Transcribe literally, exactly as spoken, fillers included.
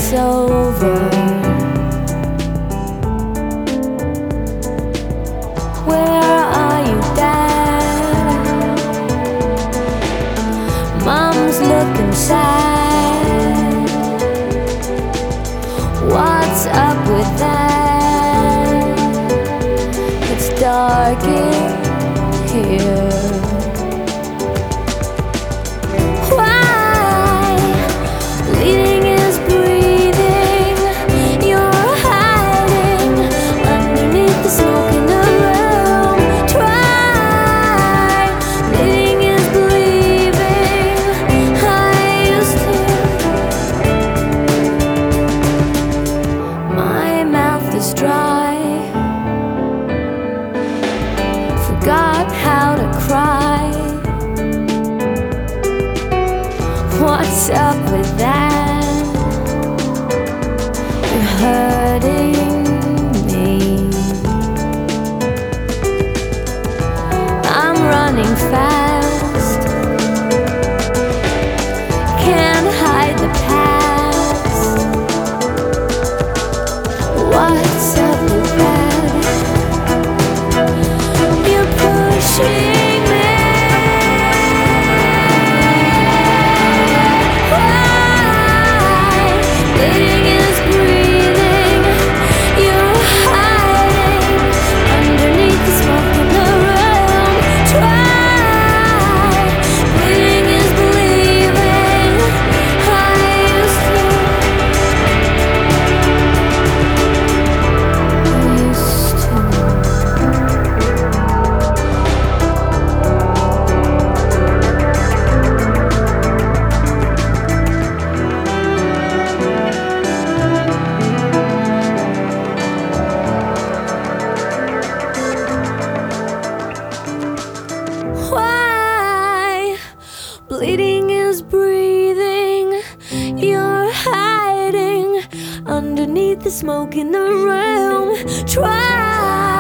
it's over. Where are you, Dad? Mom's looking sad. What's up with that? It's dark in here. Dry. Forgot how to cry. What's up with that? You're hurting me. I'm running fast. Can't hide the past. What's up with that? You're pushing me. Why? Bleeding is breathing. You're hiding underneath the smoke in the room. Try. Bleeding is believing. I used Why? Bleeding is breathing. You're hiding underneath the smoke in the room. Try.